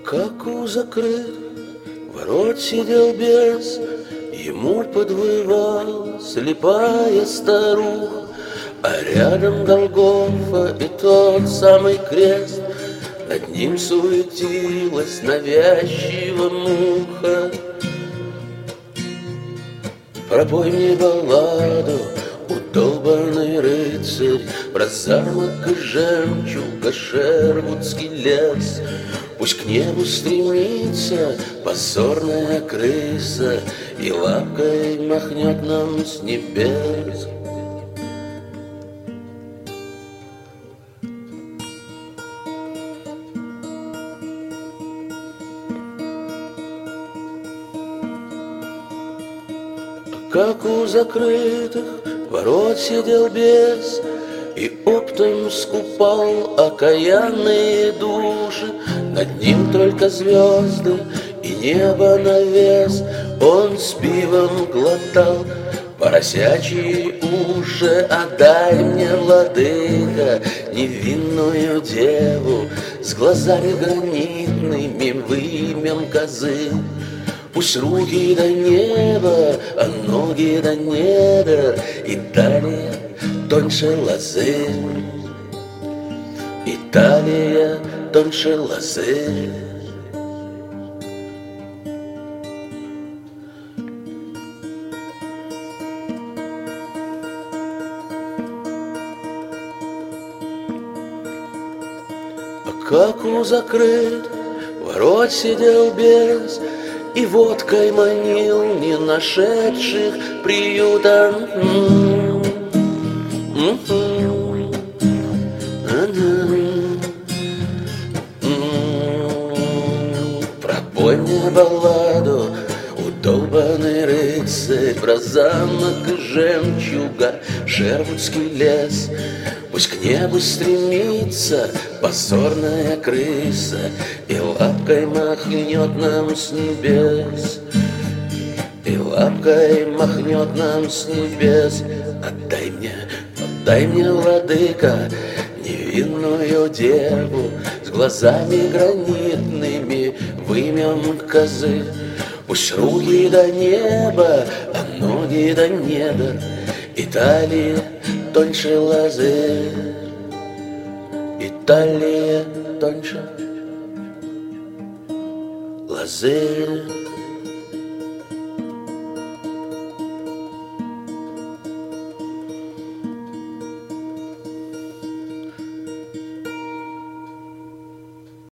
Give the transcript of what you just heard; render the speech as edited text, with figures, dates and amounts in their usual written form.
Как у закрытых ворот сидел бес, ему подвывала слепая старуха, а рядом Голгофа и тот самый крест, над ним суетилась навязчиво муха. Пропой мне балладу, удолбанный рыцарь, про замок и жемчуга Шервудский лес. Пусть к небу стремится позорная крыса и лапкой махнет нам с небес. Как у закрытых ворот сидел бес и оптом скупал окаянные души. Над ним только звезды и небо навес. Он с пивом глотал поросячьи уши. Отдай мне, владыка, невинную деву с глазами гранитными в имем козы. Пусть руки до неба, а ноги до недр, и талия тоньше лозы, и талия тоньше лозы. А как у закрытых ворот сидел бес и водкой манил не нашедших приюта. Пропой мне балладу, удолбанный рыцарь, про замок и жемчуга Шервудский лес. Пусть к небу стремится позорная крыса и лапкой махнет нам с небес, и лапкой махнет нам с небес. Отдай мне, владыка, невинную деву с глазами гранитными в имем козы. Пусть руки до неба, а ноги до недр, и талия тоньше лозы, и талия тоньше лозы.